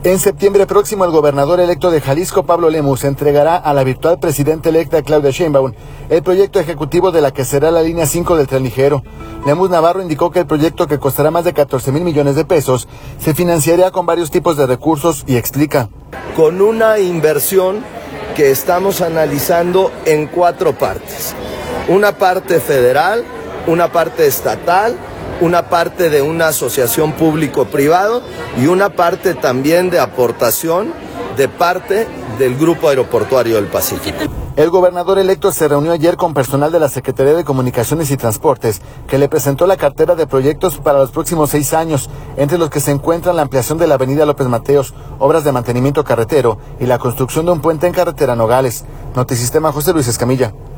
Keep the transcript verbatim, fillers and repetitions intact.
En septiembre próximo, el gobernador electo de Jalisco, Pablo Lemus, entregará a la virtual presidenta electa, Claudia Sheinbaum, el proyecto ejecutivo de la que será la línea cinco del Tren Ligero. Lemus Navarro indicó que el proyecto, que costará más de catorce mil millones de pesos, se financiaría con varios tipos de recursos y explica. Con una inversión que estamos analizando en cuatro partes. Una parte federal, una parte estatal, una parte de una asociación público-privado y una parte también de aportación de parte del Grupo Aeroportuario del Pacífico. El gobernador electo se reunió ayer con personal de la Secretaría de Comunicaciones y Transportes, que le presentó la cartera de proyectos para los próximos seis años, entre los que se encuentran la ampliación de la avenida López Mateos, obras de mantenimiento carretero y la construcción de un puente en carretera Nogales. Notisistema, José Luis Escamilla.